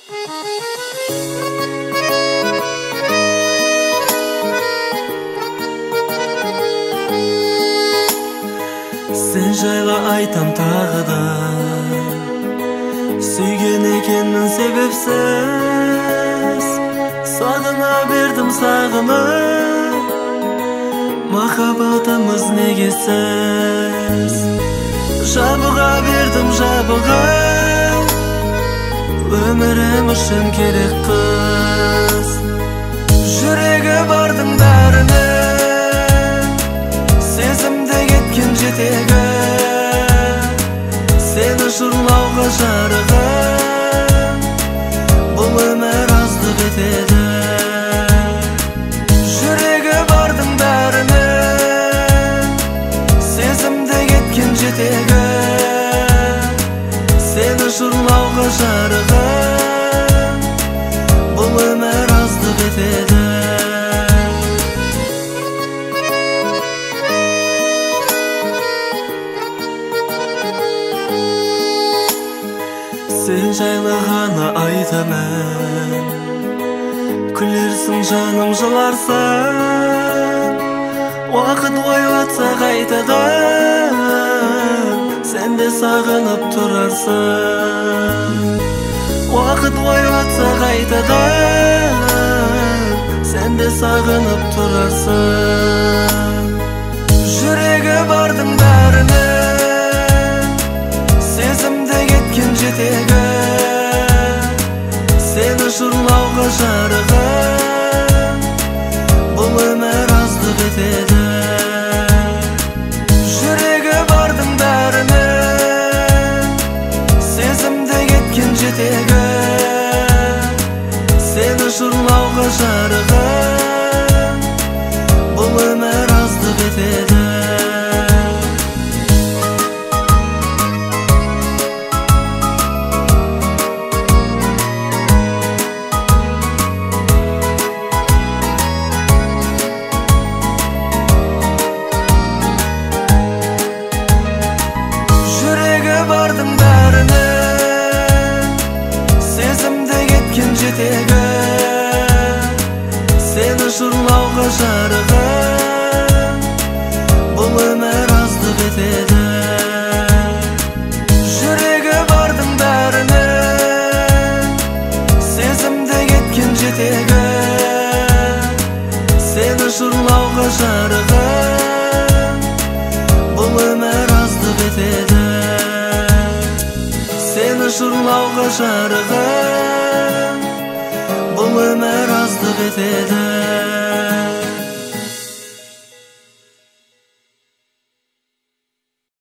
Sen жайлы айтам тағы да, сүйген екенмін себепсіз. Сағына бердім сағынып, махаббатымыз негесіз. Жабыға бердім жабыға, өмірім үшін керек қыз. Жүрегі бардың бәрінің, сезімде кеткен жетегі. Сені жырлауға жарығым, бұл өмір аздық етеді. Жүрегі бардың бәрінің, сезімде кеткен жетегі. Сені жырлауға жарығым, бұл өмір аздық етеді. Сен жайлы ғана айтамын, күлерсің жаным жыларсың. Уақыт ойватса қайтадан, сен де сағынып тұрарсың. Уақыт ойватса қайтадан, сен де сағынып тұрарсың. Жүрегі бардың бәрінің, сезімде кеткен жетегі. Сені жырлауға жарығым, бұл өмір аздық етеді. Жүрегі бардың бәрінің, сезімде кеткен жетегі. Сені жырлауға жарығым, бұл өмір аздық етеді. Бардың бәрінің, сезімде кеткен жетегі. Сені жырлауға жарығым, бұл өмір аздық етеді. Жүрегі бардың бәрінің, сезімде кеткен жетегі. Сені жырлауға жарығым, бұл өмір аздық етеді. Сені жырлауға жарығым, бұл өмір аздық етеді.